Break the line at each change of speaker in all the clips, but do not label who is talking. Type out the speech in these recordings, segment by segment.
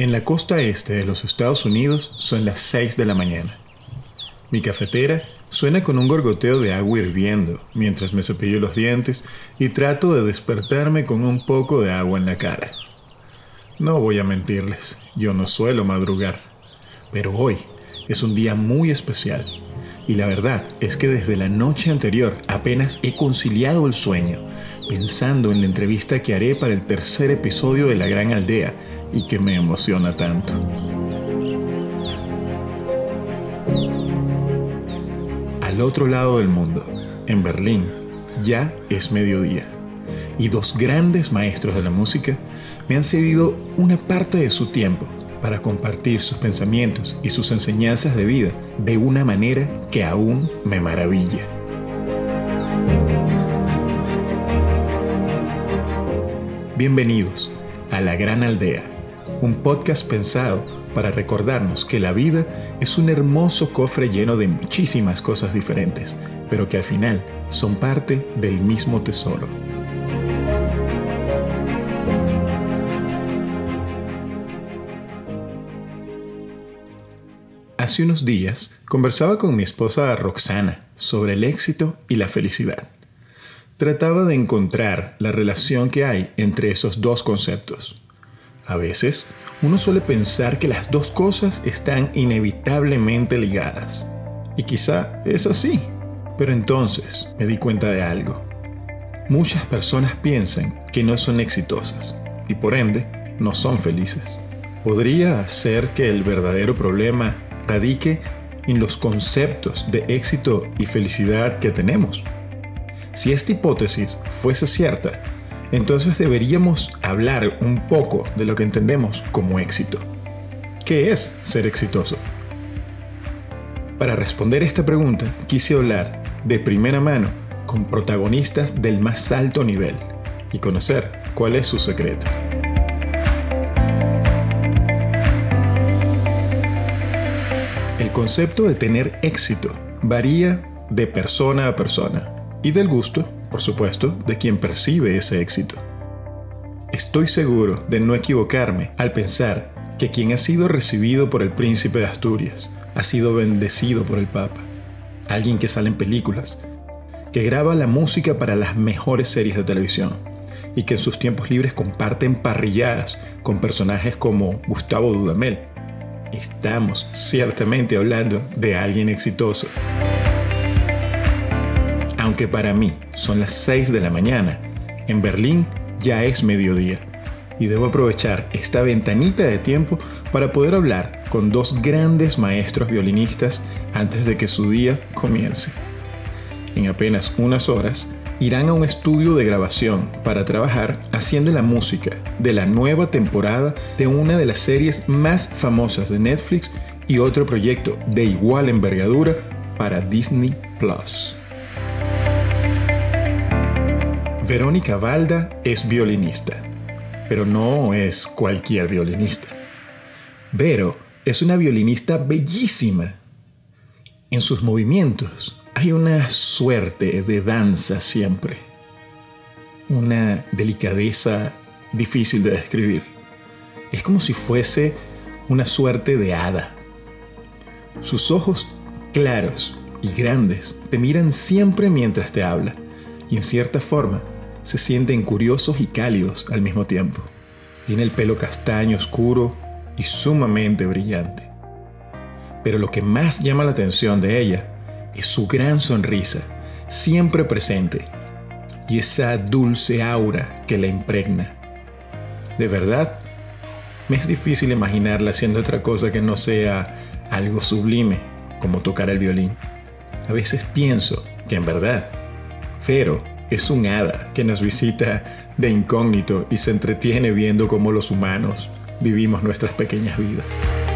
En la costa este de los Estados Unidos son las 6 de la mañana. Mi cafetera suena con un gorgoteo de agua hirviendo mientras me cepillo los dientes y trato de despertarme con un poco de agua en la cara. No voy a mentirles, yo no suelo madrugar, pero hoy es un día muy especial y la verdad es que desde la noche anterior apenas he conciliado el sueño, pensando en la entrevista que haré para el tercer episodio de La Gran Aldea y que me emociona tanto. Al otro lado del mundo, en Berlín, ya es mediodía y dos grandes maestros de la música me han cedido una parte de su tiempo para compartir sus pensamientos y sus enseñanzas de vida de una manera que aún me maravilla. Bienvenidos a La Gran Aldea, un podcast pensado para recordarnos que la vida es un hermoso cofre lleno de muchísimas cosas diferentes, pero que al final son parte del mismo tesoro. Hace unos días conversaba con mi esposa Roxana sobre el éxito y la felicidad. Trataba de encontrar la relación que hay entre esos dos conceptos. A veces, uno suele pensar que las dos cosas están inevitablemente ligadas. Y quizá es así. Pero entonces me di cuenta de algo. Muchas personas piensan que no son exitosas y por ende no son felices. ¿Podría ser que el verdadero problema radique en los conceptos de éxito y felicidad que tenemos? Si esta hipótesis fuese cierta, entonces deberíamos hablar un poco de lo que entendemos como éxito. ¿Qué es ser exitoso? Para responder esta pregunta, quise hablar de primera mano con protagonistas del más alto nivel y conocer cuál es su secreto. El concepto de tener éxito varía de persona a persona y del gusto, por supuesto, de quien percibe ese éxito. Estoy seguro de no equivocarme al pensar que quien ha sido recibido por el príncipe de Asturias ha sido bendecido por el Papa, alguien que sale en películas, que graba la música para las mejores series de televisión y que en sus tiempos libres comparten parrilladas con personajes como Gustavo Dudamel. Estamos ciertamente hablando de alguien exitoso. Aunque para mí son las 6 de la mañana, en Berlín ya es mediodía y debo aprovechar esta ventanita de tiempo para poder hablar con dos grandes maestros violinistas antes de que su día comience. En apenas unas horas irán a un estudio de grabación para trabajar haciendo la música de la nueva temporada de una de las series más famosas de Netflix y otro proyecto de igual envergadura para Disney Plus. Verónica Balda es violinista, pero no es cualquier violinista. Vero es una violinista bellísima. En sus movimientos hay una suerte de danza siempre, una delicadeza difícil de describir. Es como si fuese una suerte de hada. Sus ojos claros y grandes te miran siempre mientras te habla y en cierta forma se sienten curiosos y cálidos al mismo tiempo. Tiene el pelo castaño oscuro y sumamente brillante. Pero lo que más llama la atención de ella es su gran sonrisa, siempre presente, y esa dulce aura que la impregna. De verdad, me es difícil imaginarla haciendo otra cosa que no sea algo sublime, como tocar el violín. A veces pienso que en verdad, Vero es un hada que nos visita de incógnito y se entretiene viendo cómo los humanos vivimos nuestras pequeñas vidas.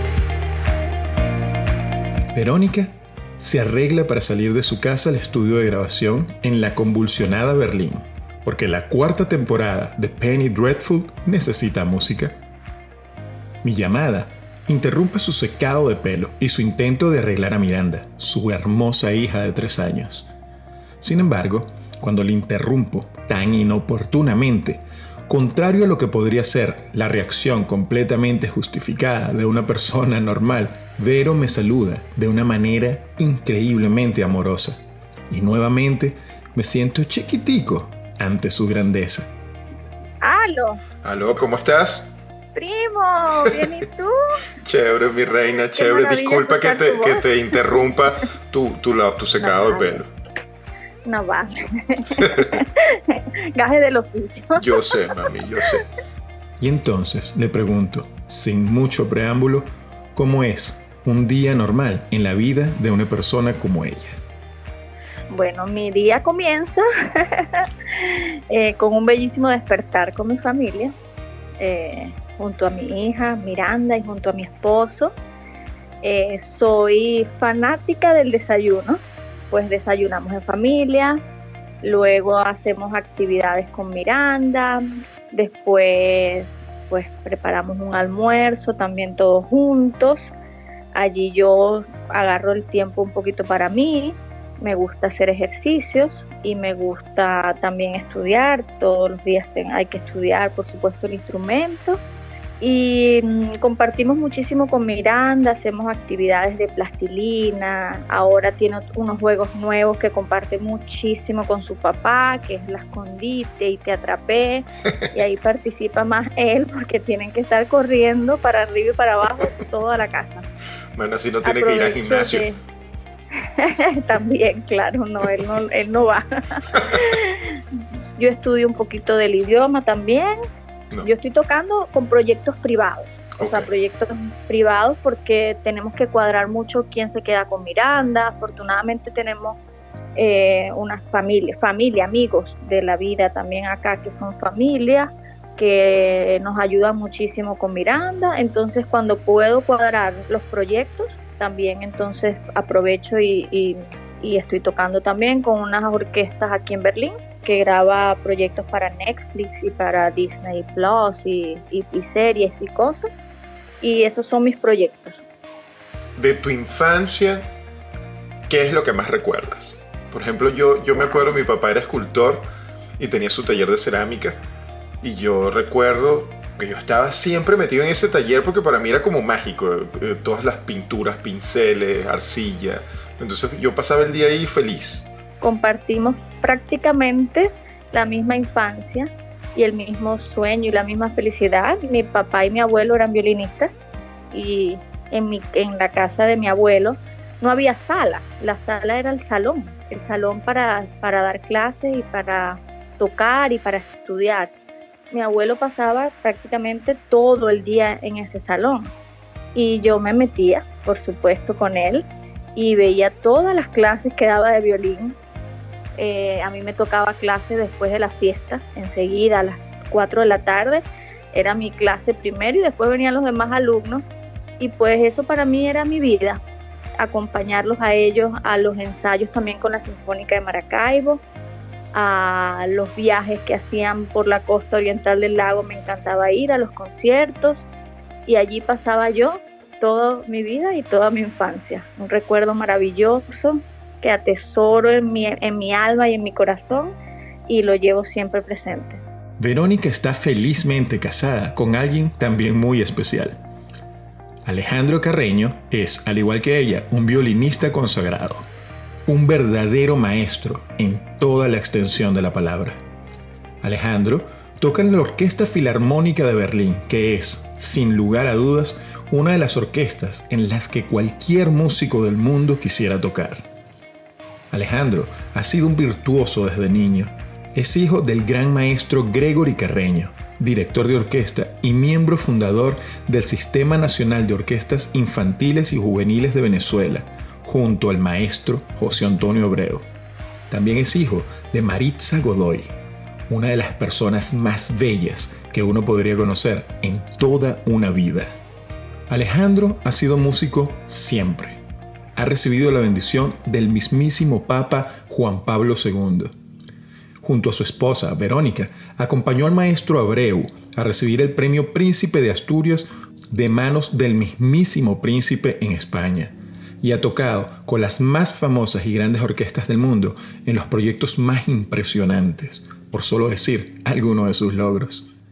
Verónica se arregla para salir de su casa al estudio de grabación en la convulsionada Berlín, porque la cuarta temporada de Penny Dreadful necesita música. Mi llamada interrumpe su secado de pelo y su intento de arreglar a Miranda, su hermosa hija de 3 años. Sin embargo, cuando le interrumpo tan inoportunamente, Contrario a lo que podría ser la reacción completamente justificada de una persona normal, Vero me saluda de una manera increíblemente amorosa. Y nuevamente me siento chiquitico ante su grandeza.
¡Aló!
Aló, ¿cómo estás?
Primo, ¿bien y tú?
Chévere, mi reina, chévere. Disculpa que te interrumpa tu secado de pelo.
No vale. Gaje del oficio.
Yo sé, mami, yo sé. Y entonces le pregunto, sin mucho preámbulo, ¿cómo es un día normal en la vida de una persona como ella?
Bueno, mi día comienza con un bellísimo despertar con mi familia, junto a mi hija Miranda y junto a mi esposo. Soy fanática del desayuno, pues desayunamos en familia, luego hacemos actividades con Miranda, después pues preparamos un almuerzo también todos juntos. Allí yo agarro el tiempo un poquito para mí. Me gusta hacer ejercicios y me gusta también estudiar. Todos los días hay que estudiar, por supuesto, el instrumento. Y compartimos muchísimo con Miranda, hacemos actividades de plastilina. Ahora tiene unos juegos nuevos que comparte muchísimo con su papá, que es la escondite y te atrapé. Y ahí participa más él porque tienen que estar corriendo para arriba y para abajo toda la casa.
Bueno, así no tiene que ir al gimnasio.
También, claro, él no va. Yo estudio un poquito del idioma también. No. Yo estoy tocando con proyectos privados, o sea, proyectos privados porque tenemos que cuadrar mucho quién se queda con Miranda. Afortunadamente tenemos una familia, amigos de la vida también acá que son familia, que nos ayudan muchísimo con Miranda. Entonces cuando puedo cuadrar los proyectos, también entonces aprovecho y estoy tocando también con unas orquestas aquí en Berlín que graba proyectos para Netflix y para Disney Plus y series y cosas. Y esos son mis proyectos.
De tu infancia, ¿qué es lo que más recuerdas? Por ejemplo, yo me acuerdo, mi papá era escultor y tenía su taller de cerámica. Y yo recuerdo que yo estaba siempre metido en ese taller porque para mí era como mágico. Todas las pinturas, pinceles, arcilla. Entonces yo pasaba el día ahí feliz.
Compartimos prácticamente la misma infancia y el mismo sueño y la misma felicidad. Mi papá y mi abuelo eran violinistas y en la casa de mi abuelo no había sala. La sala era el salón para dar clases y para tocar y para estudiar. Mi abuelo pasaba prácticamente todo el día en ese salón y yo me metía, por supuesto, con él y veía todas las clases que daba de violín. A mí me tocaba clase después de la siesta, enseguida a las 4 de la tarde, era mi clase primero y después venían los demás alumnos y pues eso para mí era mi vida, acompañarlos a ellos a los ensayos también con la Sinfónica de Maracaibo, a los viajes que hacían por la costa oriental del lago, me encantaba ir a los conciertos y allí pasaba yo toda mi vida y toda mi infancia, un recuerdo maravilloso que atesoro en mi alma y en mi corazón y lo llevo siempre presente.
Verónica está felizmente casada con alguien también muy especial. Alejandro Carreño es, al igual que ella, un violinista consagrado, un verdadero maestro en toda la extensión de la palabra. Alejandro toca en la Orquesta Filarmónica de Berlín, que es, sin lugar a dudas, una de las orquestas en las que cualquier músico del mundo quisiera tocar. Alejandro ha sido un virtuoso desde niño. Es hijo del gran maestro Gregory Carreño, director de orquesta y miembro fundador del Sistema Nacional de Orquestas Infantiles y Juveniles de Venezuela, junto al maestro José Antonio Abreu. También es hijo de Maritza Godoy, una de las personas más bellas que uno podría conocer en toda una vida. Alejandro ha sido músico siempre. Ha recibido la bendición del mismísimo Papa Juan Pablo II. Junto a su esposa, Verónica, acompañó al maestro Abreu a recibir el premio Príncipe de Asturias de manos del mismísimo príncipe en España, y ha tocado con las más famosas y grandes orquestas del mundo en los proyectos más impresionantes, por solo decir algunos de sus logros.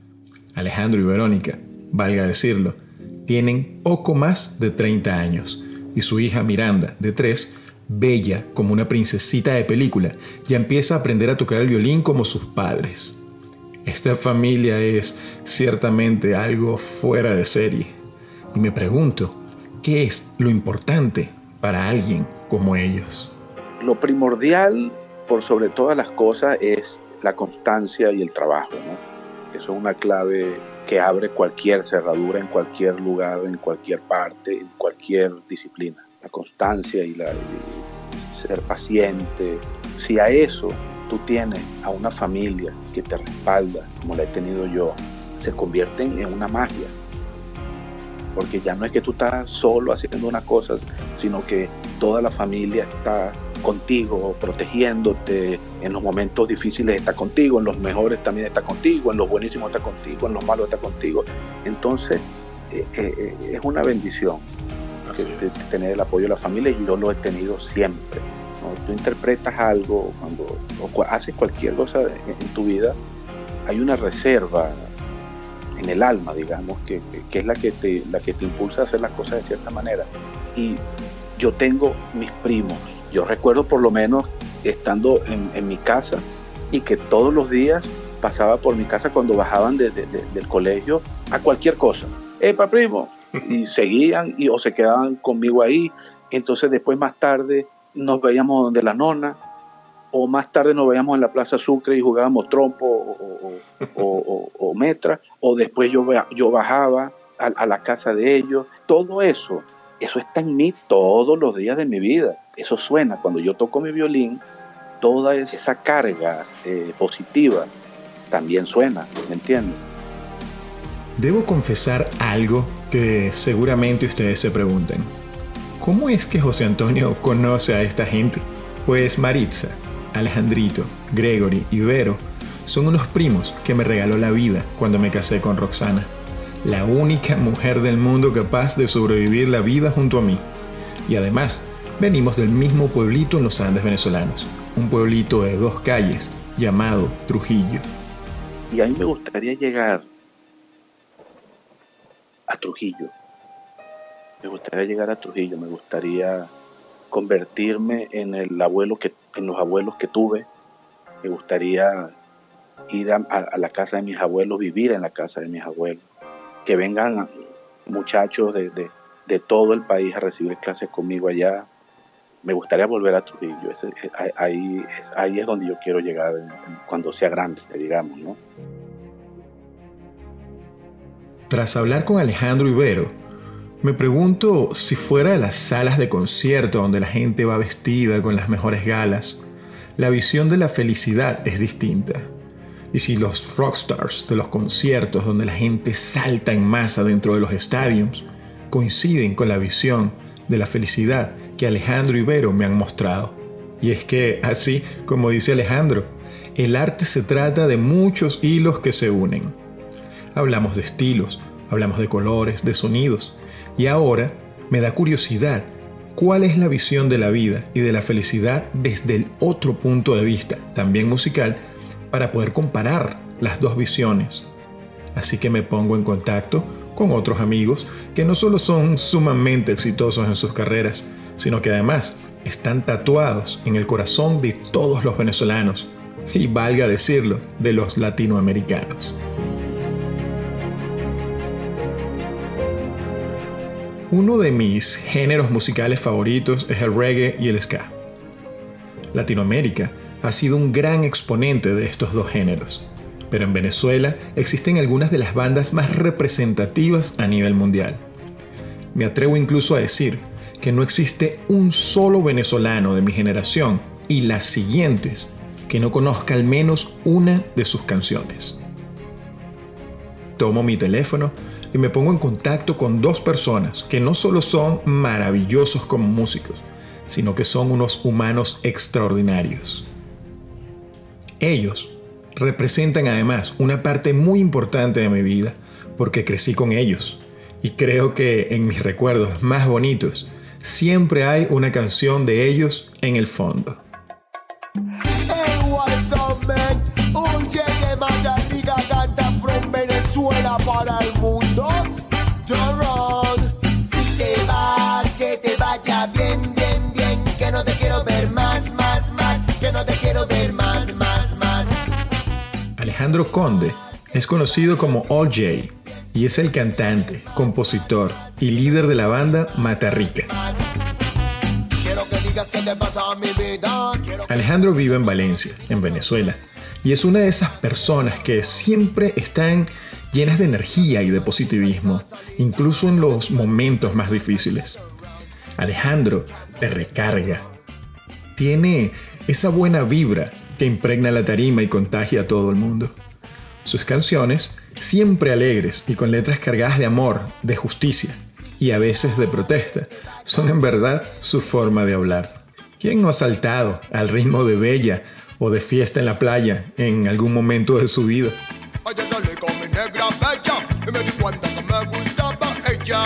Alejandro y Verónica, valga decirlo, tienen poco más de 30 años y su hija Miranda, de 3, bella como una princesita de película, ya empieza a aprender a tocar el violín como sus padres. Esta familia es ciertamente algo fuera de serie y me pregunto, ¿qué es lo importante para alguien como ellos?
Lo primordial, por sobre todas las cosas, es la constancia y el trabajo, ¿no? Eso es una clave que abre cualquier cerradura en cualquier lugar, en cualquier parte, en cualquier disciplina. La constancia y ser paciente. Si a eso tú tienes a una familia que te respalda, como la he tenido yo, se convierten en una magia. Porque ya no es que tú estás solo haciendo una cosa, sino que toda la familia está contigo, protegiéndote. En los momentos difíciles está contigo, en los mejores también está contigo, en los buenísimos está contigo, en los malos está contigo. Entonces es una bendición tener el apoyo de la familia, y yo lo he tenido siempre, ¿no? Tú interpretas algo o haces cualquier cosa en tu vida, hay una reserva en el alma, digamos, que es la que te impulsa a hacer las cosas de cierta manera. Y yo tengo mis primos. Yo recuerdo por lo menos estando en mi casa, y que todos los días pasaba por mi casa cuando bajaban del colegio a cualquier cosa. ¡Epa, primo! Y seguían o se quedaban conmigo ahí. Entonces después, más tarde, nos veíamos donde la nona, o más tarde nos veíamos en la Plaza Sucre y jugábamos trompo o metra, o después yo bajaba a la casa de ellos. Todo eso está en mí todos los días de mi vida. Eso suena cuando yo toco mi violín, toda esa carga positiva también suena, ¿me entiendes?
Debo confesar algo que seguramente ustedes se pregunten. ¿Cómo es que José Antonio conoce a esta gente? Pues Maritza, Alejandrito, Gregory y Vero son unos primos que me regaló la vida cuando me casé con Roxana, la única mujer del mundo capaz de sobrevivir la vida junto a mí. Y además, venimos del mismo pueblito en los Andes venezolanos, un pueblito de 2 calles llamado Trujillo.
Y a mí me gustaría llegar a Trujillo. Me gustaría convertirme en los abuelos que tuve. Me gustaría ir a la casa de mis abuelos, vivir en la casa de mis abuelos. Que vengan muchachos de todo el país a recibir clases conmigo allá. Me gustaría volver a Trujillo. Ahí es donde yo quiero llegar cuando sea grande, digamos, ¿no?
Tras hablar con Alejandro y Vero, me pregunto si fuera de las salas de concierto donde la gente va vestida con las mejores galas, la visión de la felicidad es distinta. Y si los rockstars de los conciertos donde la gente salta en masa dentro de los estadios coinciden con la visión de la felicidad que Alejandro y Vero me han mostrado. Y es que, así como dice Alejandro, el arte se trata de muchos hilos que se unen. Hablamos de estilos, hablamos de colores, de sonidos. Y ahora me da curiosidad, ¿cuál es la visión de la vida y de la felicidad desde el otro punto de vista, también musical, para poder comparar las dos visiones? Así que me pongo en contacto con otros amigos que no solo son sumamente exitosos en sus carreras, sino que además están tatuados en el corazón de todos los venezolanos, y valga decirlo, de los latinoamericanos. Uno de mis géneros musicales favoritos es el reggae y el ska. Latinoamérica ha sido un gran exponente de estos dos géneros, pero en Venezuela existen algunas de las bandas más representativas a nivel mundial. Me atrevo incluso a decir que no existe un solo venezolano de mi generación y las siguientes que no conozca al menos una de sus canciones. Tomo mi teléfono y me pongo en contacto con 2 personas que no solo son maravillosos como músicos, sino que son unos humanos extraordinarios. Ellos representan además una parte muy importante de mi vida porque crecí con ellos, y creo que en mis recuerdos más bonitos siempre hay una canción de ellos en el fondo.
Hey, what's up, man? Un llegue más de amiga canta from Venezuela. vuela para el mundo. Don't run. Si te vas, que te vaya bien, bien, bien. Que no te quiero ver más, más, más. Que no te quiero ver más, más, más.
Alejandro Conde es conocido como All J y es el cantante, compositor y líder de la banda Mata Rica. Alejandro vive en Valencia, en Venezuela, y es una de esas personas que siempre están llenas de energía y de positivismo, incluso en los momentos más difíciles. Alejandro te recarga. Tiene esa buena vibra que impregna la tarima y contagia a todo el mundo. Sus canciones, siempre alegres y con letras cargadas de amor, de justicia y a veces de protesta, son en verdad su forma de hablar. ¿Quién no ha saltado al ritmo de Bella o de Fiesta en la Playa en algún momento de su vida?
Ayer salí con mi negra bella y me di cuenta que me gustaba ella.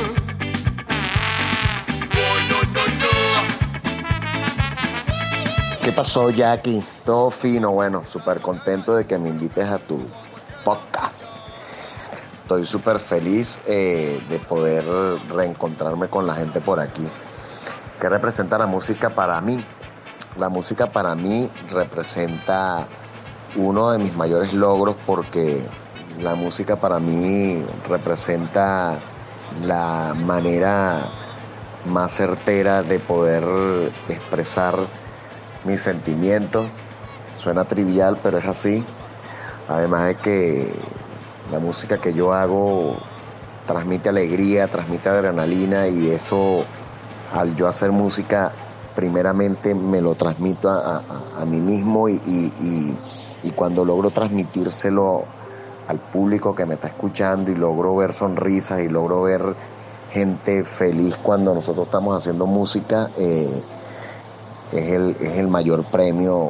¿Qué pasó, Jackie? Todo fino, bueno, súper contento de que me invites a tu podcast. Estoy súper feliz de poder reencontrarme con la gente por aquí. ¿Qué representa la música para mí? La música para mí representa uno de mis mayores logros porque la música para mí representa la manera más certera de poder expresar mis sentimientos. Suena trivial, pero es así. Además de que la música que yo hago transmite alegría, transmite adrenalina y eso, al yo hacer música, primeramente me lo transmito a mí mismo y cuando logro transmitírselo al público que me está escuchando y logro ver sonrisas y logro ver gente feliz cuando nosotros estamos haciendo música, es el mayor premio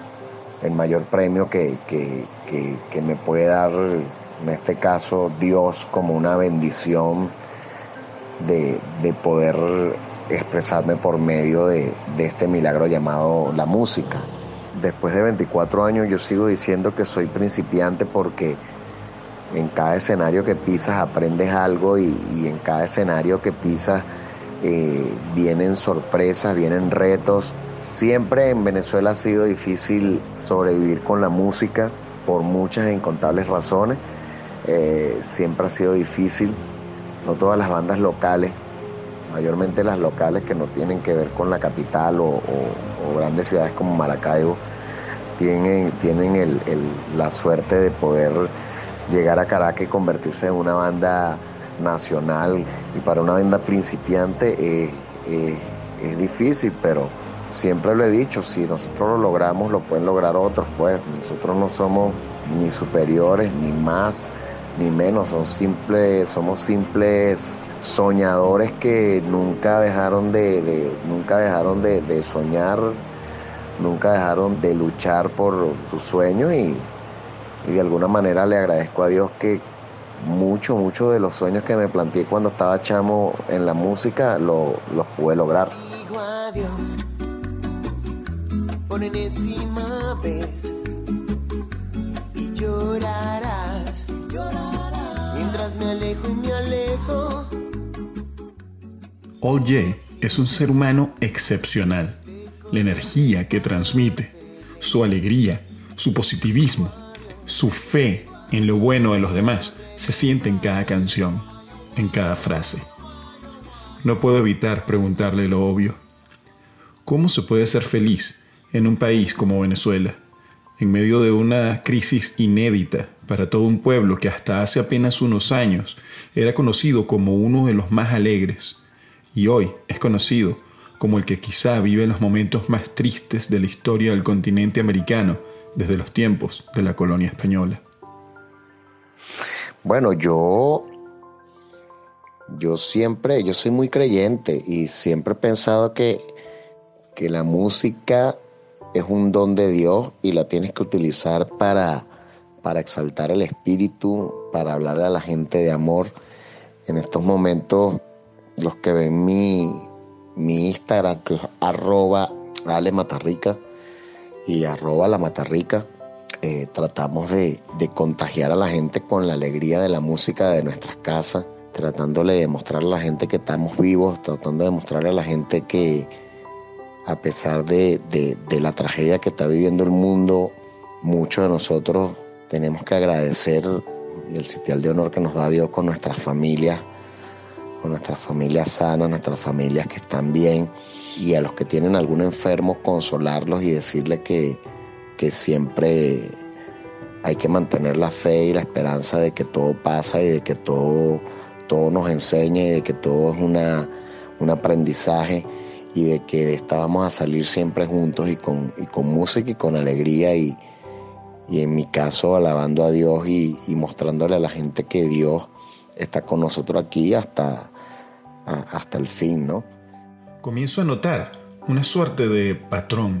que me puede dar, en este caso, Dios, como una bendición de poder expresarme por medio de este milagro llamado la música. Después de 24 años yo sigo diciendo que soy principiante porque en cada escenario que pisas aprendes algo y en cada escenario que pisas vienen sorpresas, vienen retos. Siempre en Venezuela ha sido difícil sobrevivir con la música por muchas e incontables razones. Siempre ha sido difícil. No todas las bandas locales, mayormente las locales que no tienen que ver con la capital o grandes ciudades como Maracaibo, tienen la suerte de poder llegar a Caracas y convertirse en una banda nacional. Y para una banda principiante es difícil, pero siempre lo he dicho, si nosotros lo logramos, lo pueden lograr otros. Pues nosotros no somos ni superiores, ni más, ni menos, somos simples soñadores que nunca dejaron de soñar, nunca dejaron de luchar por sus sueños y de alguna manera le agradezco a Dios que muchos de los sueños que me planteé cuando estaba chamo en la música los pude lograr.
Digo adiós por enésima vez y llorarás mientras me alejo y me alejo.
All J es un ser humano excepcional. La energía que transmite, su alegría, su positivismo, su fe en lo bueno de los demás se siente en cada canción, en cada frase. No puedo evitar preguntarle lo obvio. ¿Cómo se puede ser feliz en un país como Venezuela, en medio de una crisis inédita para todo un pueblo que hasta hace apenas unos años era conocido como uno de los más alegres y hoy es conocido como el que quizá vive los momentos más tristes de la historia del continente americano desde los tiempos de la colonia española?
Bueno, yo soy muy creyente y siempre he pensado que la música es un don de Dios y la tienes que utilizar para exaltar el espíritu, para hablarle a la gente de amor. En estos momentos, los que ven mi Instagram, que es @alematarrica y @lamatarrica, tratamos de contagiar a la gente con la alegría de la música de nuestras casas, tratándole de mostrar a la gente que estamos vivos, tratando de mostrarle a la gente que a pesar de la tragedia que está viviendo el mundo, muchos de nosotros tenemos que agradecer el sitial de honor que nos da Dios con nuestras familias sanas, nuestras familias que están bien, y a los que tienen algún enfermo consolarlos y decirles que siempre hay que mantener la fe y la esperanza de que todo pasa y de que todo nos enseña y de que todo es un aprendizaje y de que de esta vamos a salir siempre juntos y con música y con alegría y en mi caso alabando a Dios y mostrándole a la gente que Dios está con nosotros aquí hasta el fin, ¿no?
Comienzo a notar una suerte de patrón.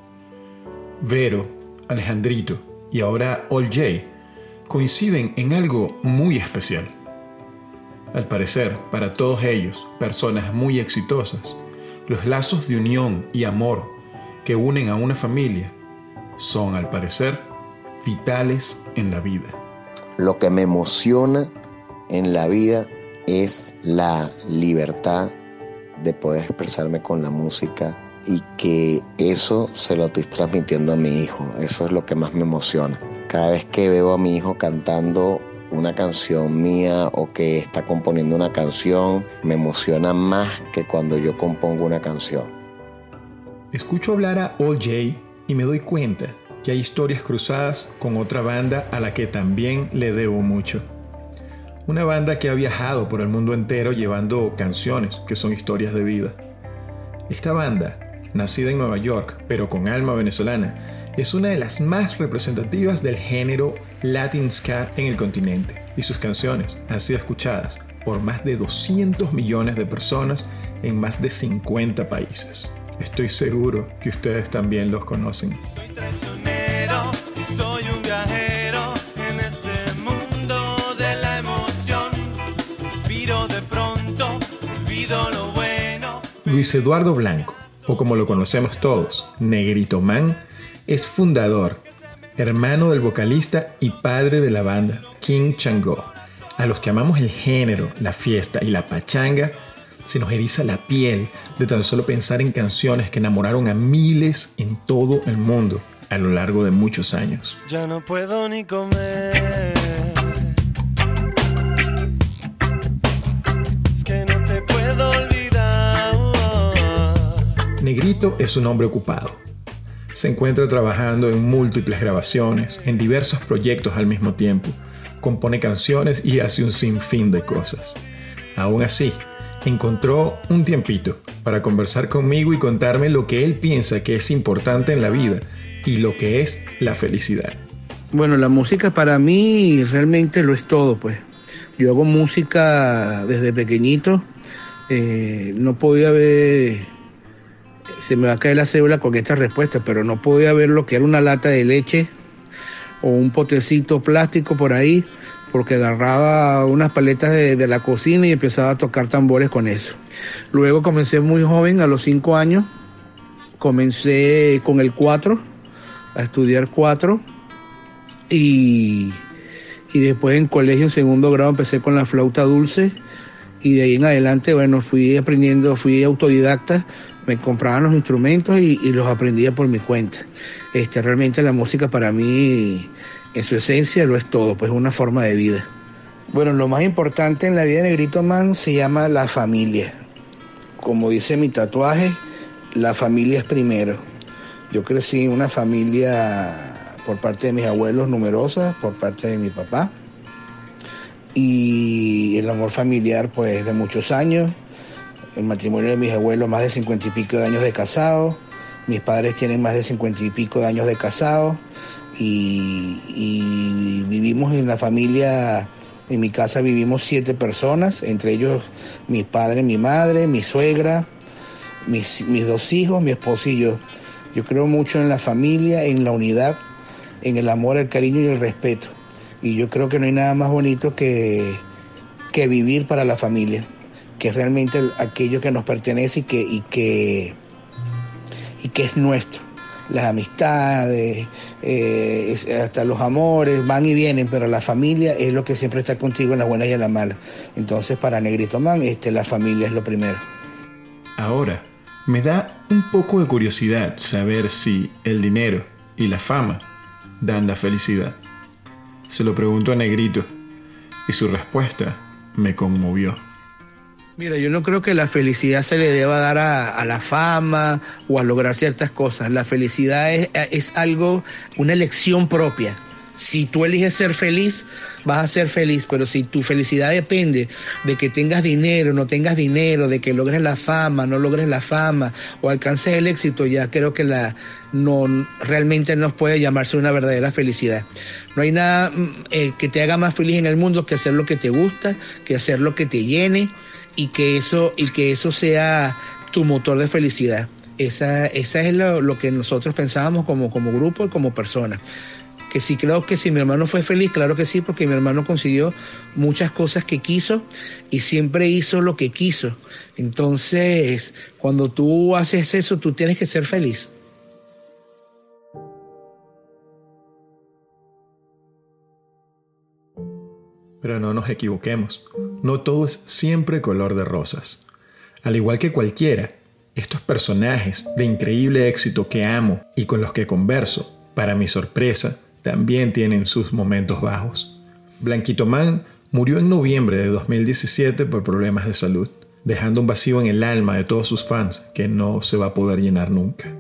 Vero, Alejandrito y ahora All J coinciden en algo muy especial. Al parecer, para todos ellos, personas muy exitosas, los lazos de unión y amor que unen a una familia son, al parecer, vitales en la vida.
Lo que me emociona en la vida es la libertad de poder expresarme con la música y que eso se lo estoy transmitiendo a mi hijo. Eso es lo que más me emociona. Cada vez que veo a mi hijo cantando una canción mía o que está componiendo una canción, me emociona más que cuando yo compongo una canción.
Escucho hablar a All J y me doy cuenta que hay historias cruzadas con otra banda a la que también le debo mucho. Una banda que ha viajado por el mundo entero llevando canciones que son historias de vida. Esta banda, nacida en Nueva York, pero con alma venezolana, es una de las más representativas del género Latin Ska en el continente, y sus canciones han sido escuchadas por más de 200 millones de personas en más de 50 países. Estoy seguro que ustedes también los conocen.
Soy traicionero y soy un viajero en este mundo de la emoción. Inspiro de pronto, olvido lo bueno.
Luis Eduardo Blanco, o como lo conocemos todos, Negrito Man, es fundador, hermano del vocalista y padre de la banda King Changó. A los que amamos el género, la fiesta y la pachanga, se nos eriza la piel de tan solo pensar en canciones que enamoraron a miles en todo el mundo a lo largo de muchos años.
Ya no puedo ni comer. Es que no te puedo olvidar.
Negrito es un hombre ocupado. Se encuentra trabajando en múltiples grabaciones, en diversos proyectos al mismo tiempo, compone canciones y hace un sinfín de cosas. Aún así, encontró un tiempito para conversar conmigo y contarme lo que él piensa que es importante en la vida y lo que es la felicidad.
Bueno, la música para mí realmente lo es todo, pues. Yo hago música desde pequeñito. No podía ver... Se me va a caer la cédula con esta respuesta, pero no podía ver lo que era una lata de leche o un potecito plástico por ahí, porque agarraba unas paletas de la cocina y empezaba a tocar tambores con eso. Luego comencé muy joven, a los 5 años, comencé con el 4, a estudiar 4, y después en colegio, en segundo grado, empecé con la flauta dulce, y de ahí en adelante, bueno, fui aprendiendo, fui autodidacta, me compraban los instrumentos y los aprendía por mi cuenta. Realmente la música para mí, en su esencia, lo es todo, pues es una forma de vida. Bueno, lo más importante en la vida de Negrito Man se llama la familia. Como dice mi tatuaje, la familia es primero. Yo crecí en una familia por parte de mis abuelos numerosa, por parte de mi papá. Y el amor familiar, pues, de muchos años. El matrimonio de mis abuelos, más de 50 y pico de años de casados. Mis padres tienen más de 50 y pico de años de casados. Y vivimos en la familia, en mi casa vivimos 7 personas, entre ellos mis padres, mi madre, mi suegra, mis 2 hijos, mi esposo y yo. Yo creo mucho en la familia, en la unidad, en el amor, el cariño y el respeto. Y yo creo que no hay nada más bonito que vivir para la familia, que es realmente aquello que nos pertenece y que es nuestro. las amistades, hasta los amores van y vienen, pero la familia es lo que siempre está contigo en las buenas y en las malas. Entonces para Negrito Man, la familia es lo primero.
Ahora, me da un poco de curiosidad saber si el dinero y la fama dan la felicidad. Se lo pregunto a Negrito y su respuesta me conmovió.
Mira, yo no creo que la felicidad se le deba dar a la fama o a lograr ciertas cosas. La felicidad es algo, una elección propia. Si tú eliges ser feliz, vas a ser feliz, pero si tu felicidad depende de que tengas dinero, no tengas dinero, de que logres la fama, no logres la fama o alcances el éxito, ya creo que realmente no puede llamarse una verdadera felicidad. No hay nada que te haga más feliz en el mundo que hacer lo que te gusta, que hacer lo que te llene y que eso sea tu motor de felicidad. Esa es lo que nosotros pensábamos como grupo y como personas. Que sí, creo que si mi hermano fue feliz, claro que sí, porque mi hermano consiguió muchas cosas que quiso y siempre hizo lo que quiso. Entonces, cuando tú haces eso, tú tienes que ser feliz.
Pero no nos equivoquemos, no todo es siempre color de rosas. Al igual que cualquiera, estos personajes de increíble éxito que amo y con los que converso, para mi sorpresa, también tienen sus momentos bajos. Blanquito Man murió en noviembre de 2017 por problemas de salud, dejando un vacío en el alma de todos sus fans que no se va a poder llenar nunca.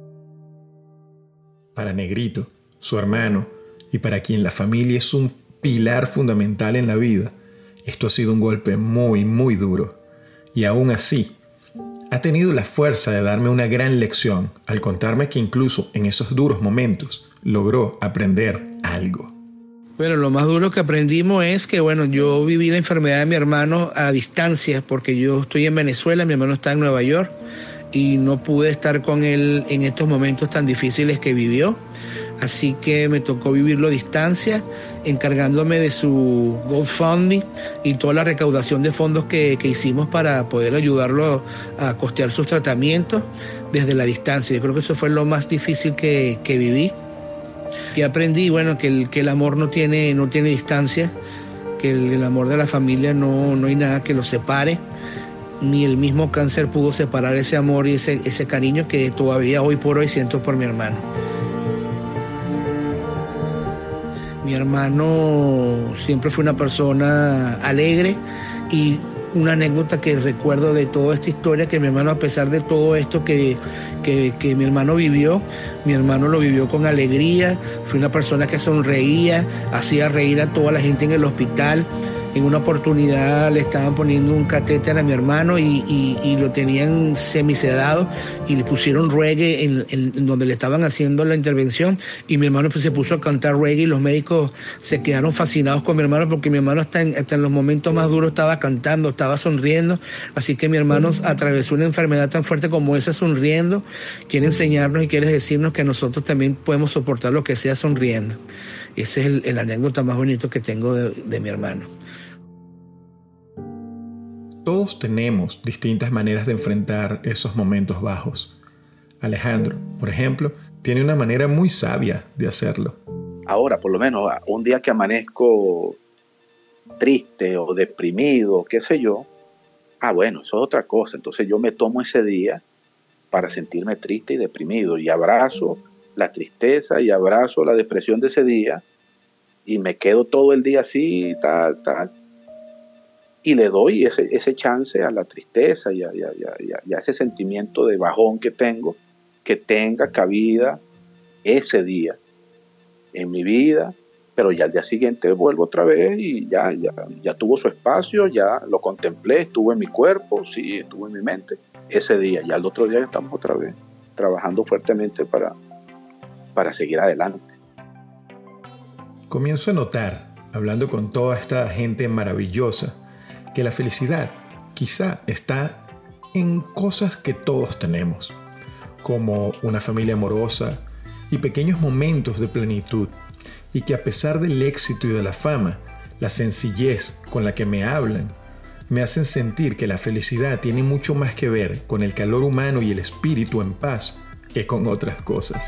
Para Negrito, su hermano, y para quien la familia es un pilar fundamental en la vida, esto ha sido un golpe muy, muy duro. Y aún así, ha tenido la fuerza de darme una gran lección al contarme que incluso en esos duros momentos logró aprender algo.
Bueno, lo más duro que aprendimos es que, yo viví la enfermedad de mi hermano a distancia porque yo estoy en Venezuela, mi hermano está en Nueva York y no pude estar con él en estos momentos tan difíciles que vivió. Así que me tocó vivirlo a distancia, encargándome de su GoFundMe y toda la recaudación de fondos que hicimos para poder ayudarlo a costear sus tratamientos desde la distancia. Yo creo que eso fue lo más difícil que viví. Y aprendí, que el amor no tiene distancia, que el amor de la familia no hay nada que lo separe. Ni el mismo cáncer pudo separar ese amor y ese cariño que todavía hoy por hoy siento por mi hermano. Mi hermano siempre fue una persona alegre y una anécdota que recuerdo de toda esta historia, que mi hermano, a pesar de todo esto que mi hermano vivió, mi hermano lo vivió con alegría, fue una persona que sonreía, hacía reír a toda la gente en el hospital. En una oportunidad le estaban poniendo un catéter a mi hermano y lo tenían semisedado y le pusieron reggae en donde le estaban haciendo la intervención y mi hermano se puso a cantar reggae y los médicos se quedaron fascinados con mi hermano porque mi hermano hasta en los momentos más duros estaba cantando, estaba sonriendo. Así que mi hermano atravesó una enfermedad tan fuerte como esa sonriendo. Quiere enseñarnos y quiere decirnos que nosotros también podemos soportar lo que sea sonriendo. Ese es el anécdota más bonito que tengo de mi hermano.
Todos tenemos distintas maneras de enfrentar esos momentos bajos. Alejandro, por ejemplo, tiene una manera muy sabia de hacerlo.
Ahora, por lo menos, un día que amanezco triste o deprimido, qué sé yo, eso es otra cosa. Entonces yo me tomo ese día para sentirme triste y deprimido y abrazo la tristeza y abrazo la depresión de ese día y me quedo todo el día así, tal. Y le doy ese chance a la tristeza y a ese sentimiento de bajón que tengo, que tenga cabida ese día en mi vida, pero ya al día siguiente vuelvo otra vez y ya tuvo su espacio, ya lo contemplé, estuvo en mi cuerpo, sí, estuvo en mi mente. Ese día, ya el otro día estamos otra vez trabajando fuertemente para seguir adelante.
Comienzo a notar, hablando con toda esta gente maravillosa, que la felicidad quizá está en cosas que todos tenemos, como una familia amorosa y pequeños momentos de plenitud, y que a pesar del éxito y de la fama, la sencillez con la que me hablan, me hacen sentir que la felicidad tiene mucho más que ver con el calor humano y el espíritu en paz que con otras cosas.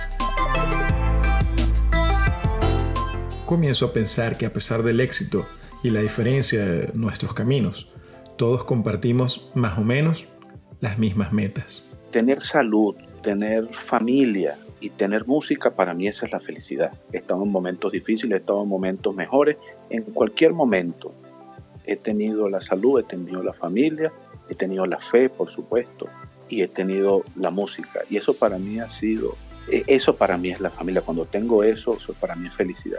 Comienzo a pensar que a pesar del éxito y la diferencia de nuestros caminos, todos compartimos más o menos las mismas metas.
Tener salud, tener familia y tener música, para mí esa es la felicidad. He estado en momentos difíciles, he estado en momentos mejores. En cualquier momento he tenido la salud, he tenido la familia, he tenido la fe, por supuesto, y he tenido la música. Y eso para mí eso para mí es la familia. Cuando tengo eso para mí es felicidad.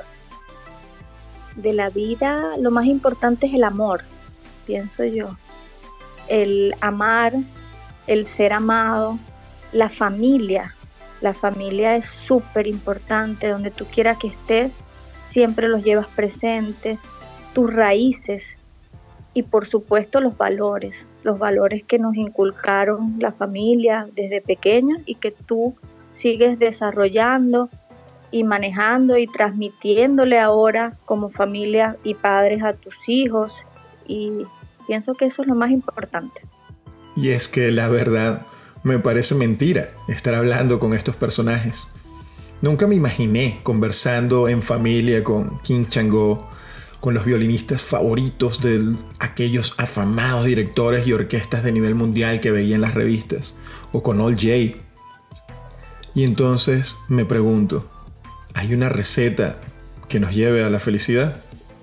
De la vida, lo más importante es el amor, pienso yo. El amar, el ser amado, la familia. La familia es súper importante, donde tú quieras que estés, siempre los llevas presentes, tus raíces y por supuesto los valores que nos inculcaron la familia desde pequeña y que tú sigues desarrollando y manejando y transmitiéndole ahora como familia y padres a tus hijos, y pienso que eso es lo más importante.
Y es que la verdad me parece mentira estar hablando con estos personajes. Nunca me imaginé conversando en familia con King Changó, con los violinistas favoritos de aquellos afamados directores y orquestas de nivel mundial que veía en las revistas, o con Al Jay. Y entonces me pregunto, ¿hay una receta que nos lleve a la felicidad?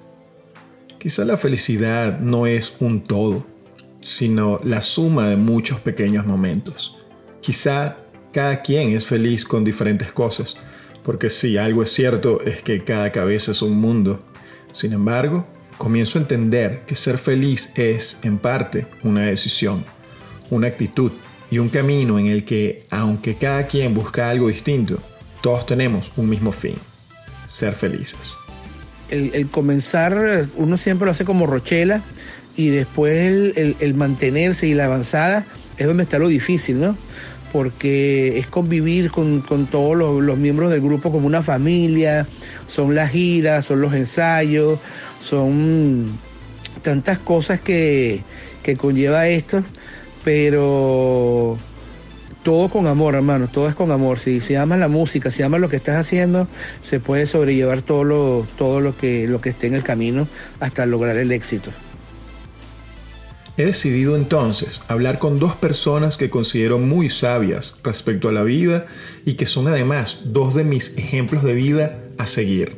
Quizá la felicidad no es un todo, sino la suma de muchos pequeños momentos. Quizá cada quien es feliz con diferentes cosas, porque si algo es cierto es que cada cabeza es un mundo. Sin embargo, comienzo a entender que ser feliz es, en parte, una decisión, una actitud y un camino en el que, aunque cada quien busca algo distinto, todos tenemos un mismo fin: ser felices.
El comenzar, uno siempre lo hace como Rochela, y después el mantenerse y la avanzada es donde está lo difícil, ¿no? Porque es convivir con todos los miembros del grupo como una familia, son las giras, son los ensayos, son tantas cosas que conlleva esto, pero todo con amor, hermano, todo es con amor. Si amas la música, si amas lo que estás haciendo, se puede sobrellevar todo lo que esté en el camino hasta lograr el éxito.
He decidido entonces hablar con dos personas que considero muy sabias respecto a la vida y que son además dos de mis ejemplos de vida a seguir.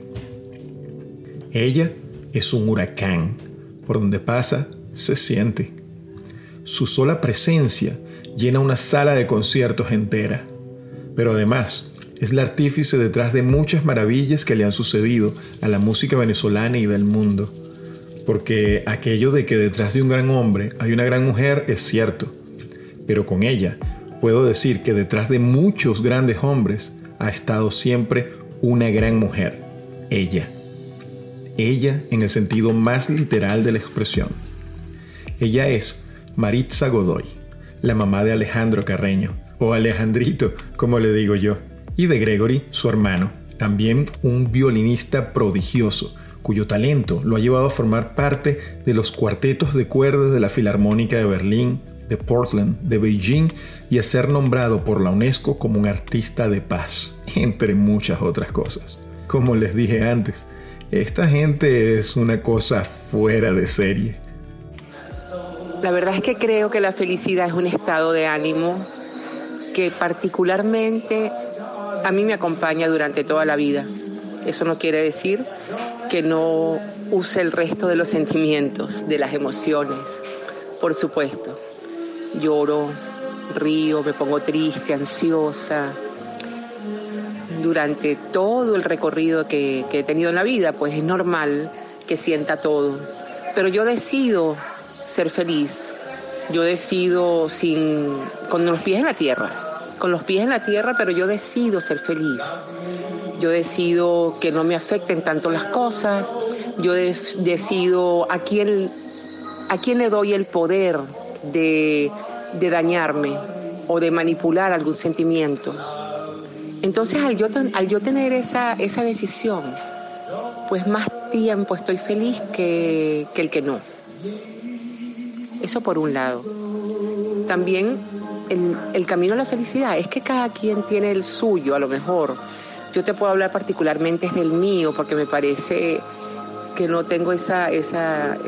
Ella es un huracán, por donde pasa se siente. Su sola presencia llena una sala de conciertos entera, pero además es la artífice detrás de muchas maravillas que le han sucedido a la música venezolana y del mundo. Porque aquello de que detrás de un gran hombre hay una gran mujer es cierto, pero con ella puedo decir que detrás de muchos grandes hombres ha estado siempre una gran mujer, ella. Ella en el sentido más literal de la expresión. Ella es Maritza Godoy, la mamá de Alejandro Carreño, o Alejandrito, como le digo yo, y de Gregory, su hermano, también un violinista prodigioso, cuyo talento lo ha llevado a formar parte de los cuartetos de cuerdas de la Filarmónica de Berlín, de Portland, de Beijing, y a ser nombrado por la UNESCO como un artista de paz, entre muchas otras cosas. Como les dije antes, esta gente es una cosa fuera de serie.
La verdad es que creo que la felicidad es un estado de ánimo que particularmente a mí me acompaña durante toda la vida. Eso no quiere decir que no use el resto de los sentimientos, de las emociones. Por supuesto, lloro, río, me pongo triste, ansiosa. Durante todo el recorrido que he tenido en la vida, pues es normal que sienta todo. Pero yo decido ser feliz. Yo decido con los pies en la tierra, pero yo decido ser feliz. Yo decido que no me afecten tanto las cosas. Yo decido a quién le doy el poder de dañarme o de manipular algún sentimiento. Entonces, al yo tener esa decisión, pues más tiempo estoy feliz que el que no. Eso por un lado. También el camino a la felicidad es que cada quien tiene el suyo, a lo mejor. Yo te puedo hablar particularmente del mío, porque me parece que no tengo ese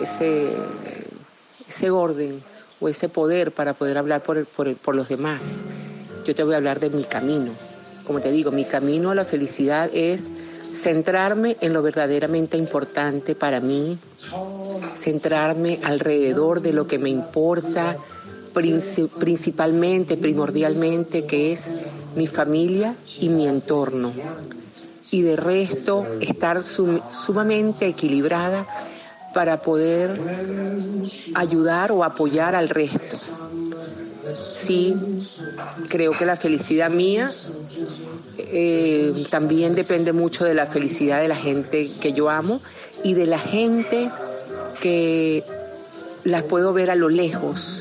orden o ese poder para poder hablar por los demás. Yo te voy a hablar de mi camino. Como te digo, mi camino a la felicidad es centrarme en lo verdaderamente importante para mí, centrarme alrededor de lo que me importa, principalmente, primordialmente, que es mi familia y mi entorno. Y de resto, estar sumamente equilibrada para poder ayudar o apoyar al resto. Sí, creo que la felicidad mía también depende mucho de la felicidad de la gente que yo amo y de la gente que las puedo ver a lo lejos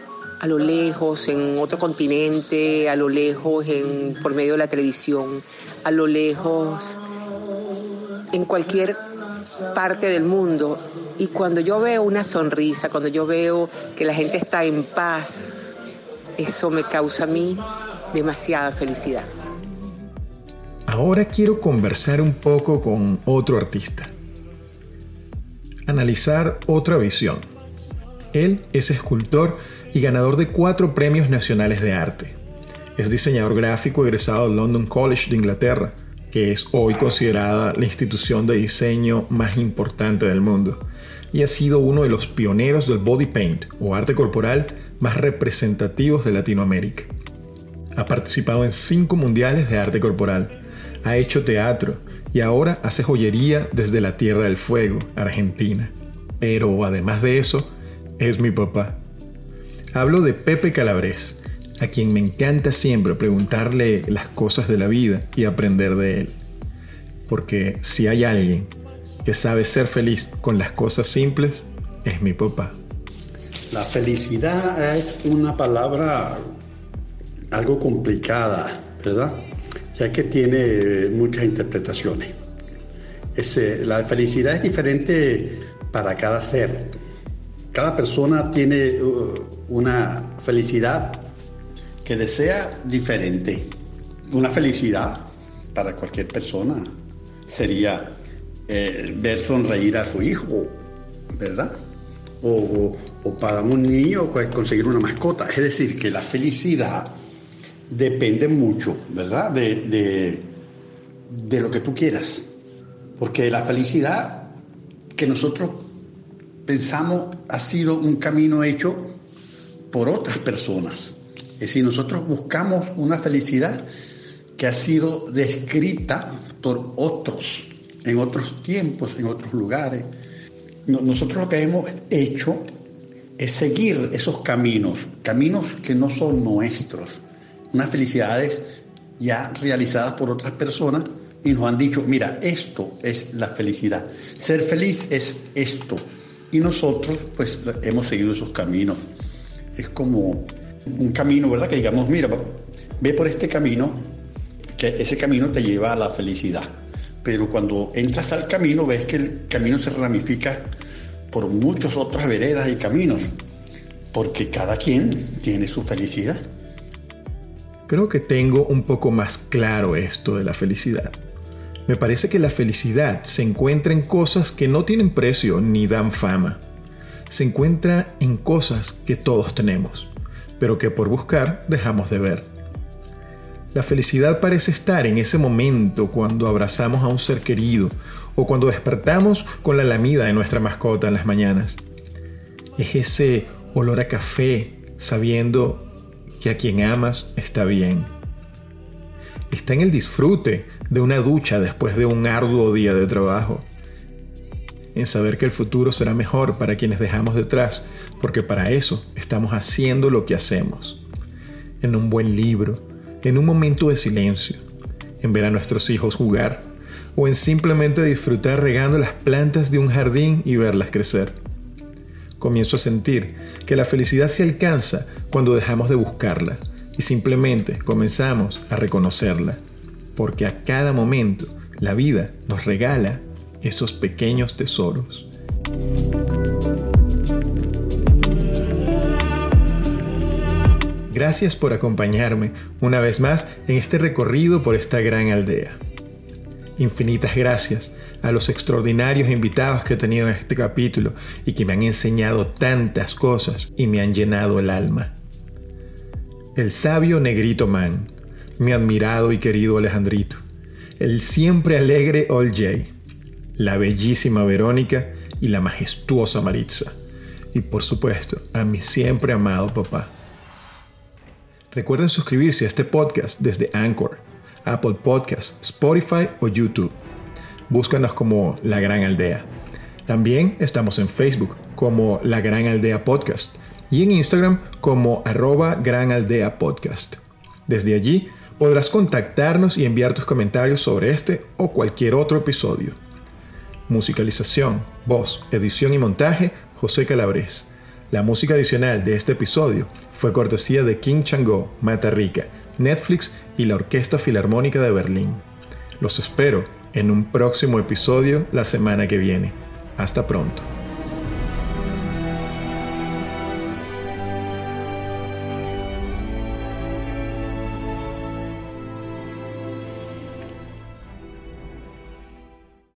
en otro continente, a lo lejos por medio de la televisión, a lo lejos en cualquier parte del mundo. Y cuando yo veo una sonrisa, cuando yo veo que la gente está en paz, eso me causa a mí demasiada felicidad.
Ahora quiero conversar un poco con otro artista. Analizar otra visión. Él es escultor y ganador de 4 premios nacionales de arte. Es diseñador gráfico egresado del London College de Inglaterra, que es hoy considerada la institución de diseño más importante del mundo, y ha sido uno de los pioneros del body paint o arte corporal más representativos de Latinoamérica. Ha participado en 5 mundiales de arte corporal, ha hecho teatro y ahora hace joyería desde la Tierra del Fuego, Argentina. Pero además de eso, es mi papá. Hablo de Pepe Calabrés, a quien me encanta siempre preguntarle las cosas de la vida y aprender de él. Porque si hay alguien que sabe ser feliz con las cosas simples, es mi papá.
La felicidad es una palabra algo complicada, ¿verdad? Ya que tiene muchas interpretaciones. La felicidad es diferente para cada ser. Cada persona tiene una felicidad que desea diferente. Una felicidad para cualquier persona sería ver sonreír a su hijo, ¿verdad? O para un niño conseguir una mascota. Es decir, que la felicidad depende mucho, ¿verdad? De lo que tú quieras. Porque la felicidad que nosotros pensamos ha sido un camino hecho por otras personas. Es decir, nosotros buscamos una felicidad que ha sido descrita por otros, en otros tiempos, en otros lugares. Nosotros lo que hemos hecho es seguir esos caminos que no son nuestros, unas felicidades ya realizadas por otras personas y nos han dicho, mira, esto es la felicidad, ser feliz es esto. Y nosotros, pues, hemos seguido esos caminos. Es como un camino, ¿verdad? Que digamos, mira, ve por este camino, que ese camino te lleva a la felicidad. Pero cuando entras al camino, ves que el camino se ramifica por muchas otras veredas y caminos, porque cada quien tiene su felicidad.
Creo que tengo un poco más claro esto de la felicidad. Me parece que la felicidad se encuentra en cosas que no tienen precio ni dan fama. Se encuentra en cosas que todos tenemos, pero que por buscar dejamos de ver. La felicidad parece estar en ese momento cuando abrazamos a un ser querido o cuando despertamos con la lamida de nuestra mascota en las mañanas. Es ese olor a café sabiendo que a quien amas está bien. Está en el disfrute de una ducha después de un arduo día de trabajo. En saber que el futuro será mejor para quienes dejamos detrás, porque para eso estamos haciendo lo que hacemos. En un buen libro, en un momento de silencio, en ver a nuestros hijos jugar, o en simplemente disfrutar regando las plantas de un jardín y verlas crecer. Comienzo a sentir que la felicidad se alcanza cuando dejamos de buscarla y simplemente comenzamos a reconocerla, porque a cada momento la vida nos regala esos pequeños tesoros. Gracias por acompañarme una vez más en este recorrido por esta gran aldea. Infinitas gracias a los extraordinarios invitados que he tenido en este capítulo y que me han enseñado tantas cosas y me han llenado el alma. El sabio Negrito Man, mi admirado y querido Alejandrito, el siempre alegre All Jay, la bellísima Verónica y la majestuosa Maritza. Y por supuesto, a mi siempre amado papá. Recuerden suscribirse a este podcast desde Anchor, Apple Podcasts, Spotify o YouTube. Búscanos como La Gran Aldea. También estamos en Facebook como La Gran Aldea Podcast y en Instagram como @GranAldeaPodcast. Desde allí podrás contactarnos y enviar tus comentarios sobre este o cualquier otro episodio. Musicalización, voz, edición y montaje, José Calabrés. La música adicional de este episodio fue cortesía de King Changó, Mata Rica, Netflix y la Orquesta Filarmónica de Berlín. Los espero en un próximo episodio la semana que viene. Hasta pronto.